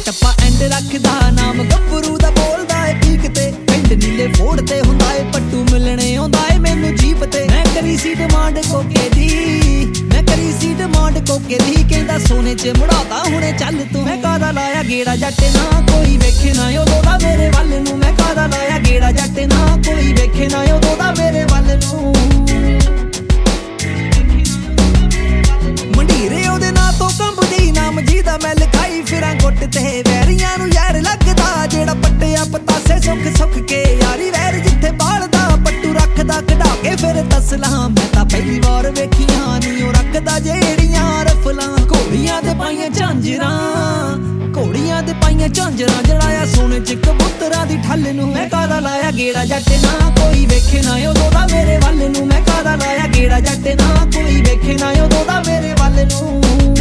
ਟੱਪਾ ਐਂਡ ਰੱਖਦਾ ਨਾਮ ਗੱਭਰੂ ਦਾ ਬੋਲਦਾ ਏ ਪੀਕ ਤੇ ਪਿੰਡ ਨੀਲੇ ਫੋੜ ਤੇ ਹੁੰਦਾ ਏ ਪੱਟੂ ਮਿਲਣੇ ਆਉਂਦਾ ਏ ਮੈਨੂੰ ਜੀਪ ਤੇ ਮੈਂ ਕਰੀ ਸੀ ਡਿਮਾਂਡ ਕੋਕੇ ਦੀ ਮੈਂ ਕਰੀ ਸੀ ਡਿਮਾਂਡ ਕੋਕੇ ਦੀ ਕਹਿੰਦਾ ਸੋਨੇ 'ਚ ਮੁੜਾਤਾ ਹੁਣੇ ਚੱਲ ਤੂੰ ਮੈਂ ਕਾਹਦਾ ਲਾਇਆ ਗੇੜਾ ਜੱਟ ਨਾ ਕੋਈ ਵੇਖੇ ਨਾ ਉਦੋਂ ਦਾ ਮੇਰੇ ਵੱਲ ਨੂੰ ਮੈਂ ਕਾਹਦਾ ਲਾਇਆ ਗੇੜਾ ਜੱਟ ਨਾ ਕੋਈ ਵੇਖੇ ਨਾ ਉਦੋਂ ਦਾ ਮੇਰੇ ਵੱਲ ਨੂੰ ਮੰਡੀਰੇ ਉਹਦੇ ਨਾਂ ਤੋਂ ਕੰਬਦੀ ਨਾਮ ਜਿਹਦਾ ਮੈਂ ਲਿਖਾਈ ਫਿਰਾਂ ਗੁੱਟ ਤੇ ਵੈਰੀਆਂ ਨੂੰ ਯਾਰ ਲੱਗਦਾ ਜਿਹੜਾ ਪੱਟਿਆ ਪਤਾਸੇ ਸੁੱਖ ਸੁੱਖ ਕੇ ਯਾਰੀ ਵੈਰ ਜਿੱਥੇ ਬਾਲਦਾ ਪੱਟੂ ਰੱਖਦਾ ਕਢਾ ਕੇ ਫਿਰ ਤਸਲਾਂ ਮੈਂ ਤਾਂ ਪਹਿਲੀ ਵਾਰ ਵੇਖੀਆਂ ਨੀ ਉਹ ਰੱਖਦਾ ਜਿਹੜੀਆਂ ਰਫਲਾਂ ਘੋੜੀਆਂ ਤੇ ਪਾਈਆਂ ਝਾਂਜਰਾਂ ਘੋੜੀਆਂ ਤੇ ਪਾਈਆਂ ਝਾਂਜਰਾਂ ਜੜਾਇਆ ਸੋਨੇ 'ਚ ਕਬੂਤਰਾਂ ਦੀ ਠੱਲ ਨੂੰ ਮੈਂ ਕਾਹਦਾ ਲਾਇਆ ਗੇੜਾ ਜੱਟ ਨਾ ਕੋਈ ਵੇਖੇ ਨਾ ਉਦੋਂ ਦਾ ਮੇਰੇ ਵੱਲ ਨੂੰ ਮੈਂ ਕਾਹਦਾ ਲਾਇਆ ਗੇੜਾ ਜੱਟ ਨਾ ਕੋਈ ਵੇਖੇ ਨਾ ਉਦੋਂ ਦਾ ਮੇਰੇ ਵੱਲ ਨੂੰ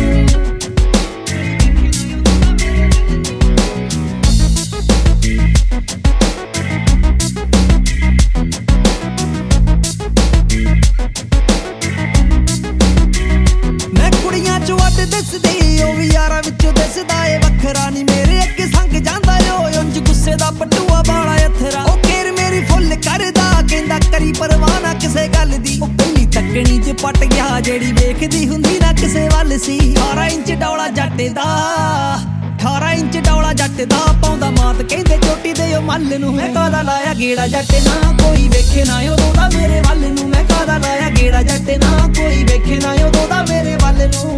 ਦਿਸਦੀ ਉਹ ਵੀ ਯਾਰਾਂ ਵਿੱਚੋਂ ਦਿਸਦਾ ਏ ਵੱਖਰਾ ਨੀ ਮੇਰੇ ਅੱਗੇ ਸੰਗ ਜਾਂਦਾ ਓ ਉਂਝ ਗੁੱਸੇ ਦਾ ਪੱਟੂਆ ਵਾਲਾ ਅਥਰਾ ਉਹ ਕੇਰ ਮੇਰੀ ਫੁੱਲ ਕਰਦਾ ਕਹਿੰਦਾ ਕਰੀ ਪਰਵਾਹ ਨਾ ਕਿਸੇ ਗੱਲ ਦੀ ਉਹ ਪਹਿਲੀ ਤੱਕਣੀ 'ਚ ਪੱਟ ਗਿਆ ਜਿਹੜੀ ਵੇਖਦੀ ਹੁੰਦੀ ਨਾ ਕਿਸੇ ਵੱਲ ਸੀ 18 ਇੰਚ ਡੌਲਾ ਜੱਟ ਦਾ 18 ਇੰਚ ਡੌਲਾ ਜੱਟ ਦਾ ਪਾਉਂਦਾ ਮਾਤ ਕਹਿੰਦੇ ਚੋਟੀ ਦੇ ਉਹ ਮੱਲ ਨੂੰ ਮੈਂ ਕਾਹਦਾ ਲਾਇਆ ਗੇੜਾ ਜੱਟ ਨਾ ਕੋਈ ਵੇਖੇ ਨਾ ਉਦੋਂ ਦਾ ਮੇਰੇ ਵੱਲ ਨੂੰ ਮੈਂ ਕਾਹਦਾ ਲਾਇਆ ਗੇੜਾ ਜੱਟ ਨਾ ਕੋਈ ਵੇਖੇ ਨਾ ਉਦੋਂ ਦਾ ਮੇਰੇ ਵੱਲ ਨੂੰ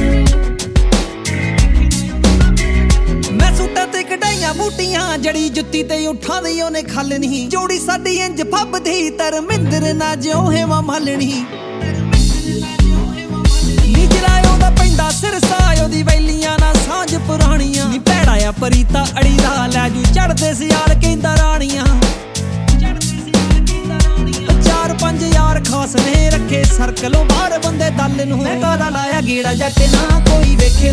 ਕਢਾਈਆਂ ਬੂਟੀਆਂ ਜੜੀ ਜੁੱਤੀ ਤੇ ਉਠਾਂ ਦੀ ਉਹਨੇ ਖੱਲ ਨਹੀਂ ਜੋੜੀ ਸਾਡੀ ਇੰਜ ਫੱਬਦੀ ਧਰਮਿੰਦਰ ਨਾ ਜਿਉਂ ਹੇਵਾ ਮਾਲਣੀ ਨਿਜਰਾ ਉਹਦਾ ਪੈਂਦਾ ਸਿਰਸਾ ਉਹਦੀ ਵੈਲੀਆਂ ਨਾ ਸਾਂਝ ਪੁਰਾਣੀਆਂ ਨੀ ਭੈੜਾ ਆ ਪਰੀਤਾ ਅੜੀ ਦਾ ਲੈ ਜੂ ਚੜਦੇ ਸਿਆਲ ਕਹਿੰਦਾ ਰਾਣੀਆਂ 4-5 ਯਾਰ ਖਾਸ ਨੇ ਰੱਖੇ ਸਰਕਲੋਂ ਬਾਹਰ ਬੰਦੇ ਦਲ ਨੂੰ ਮੈਂ ਕਾਹਦਾ ਲਾਇਆ ਗੇੜਾ ਜੱਟ ਨਾ ਕੋਈ ਵੇਖੇ